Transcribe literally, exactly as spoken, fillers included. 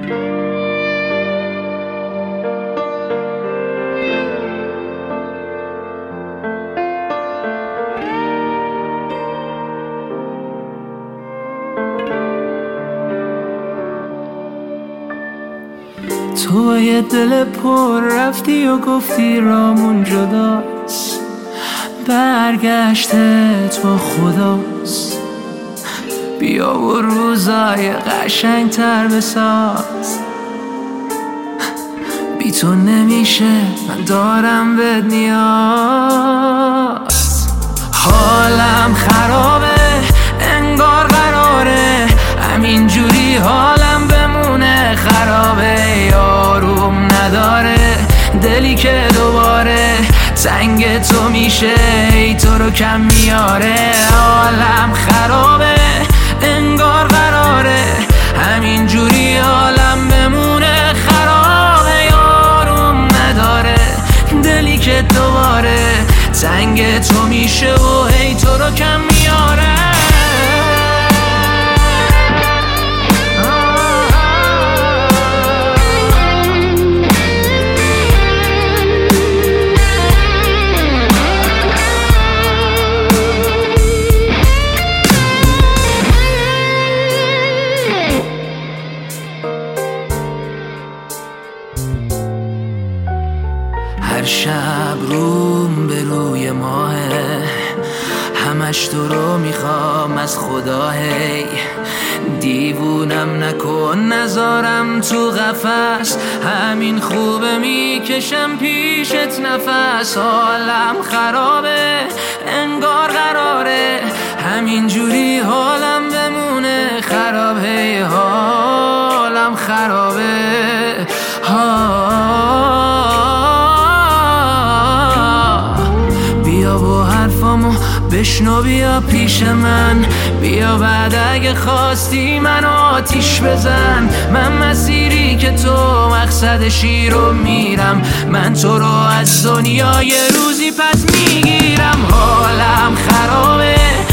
تو با یه دل پر رفتی و گفتی رامون جداست، برگشته تو خداست. بیا و روزای قشنگ تر بساز، بی تو نمیشه من دارم بهت نیاز. حالم خرابه انگار قراره همینجوری حالم بمونه خرابه. یاروم نداره دلی که دوباره تنگ تو میشه ای تو رو کم میاره. حالم خرابه انگار قراره همینجوری حالم بمونه خرابه. یاروم نداره دلی که دوباره تنگ تو میشه و ای تو رو کم میاره. هر شب روم به روی ماهه، همش تو رو میخوام از خدا. هی دیوونم نکن نزارم تو قفس، همین خوبه میکشم پیشت نفس. حالم خرابه انگار قراره همینجوری حالم بمونه خراب. هی حالم خرابه ها. بیا با حرفامو بشنو بیا پیش من، بیا بعد اگه خواستی منو آتیش بزن. من مسیری که تو مقصدشی رو میرم، من تو رو از دنیا یه روزی پس میگیرم. حالم خرابه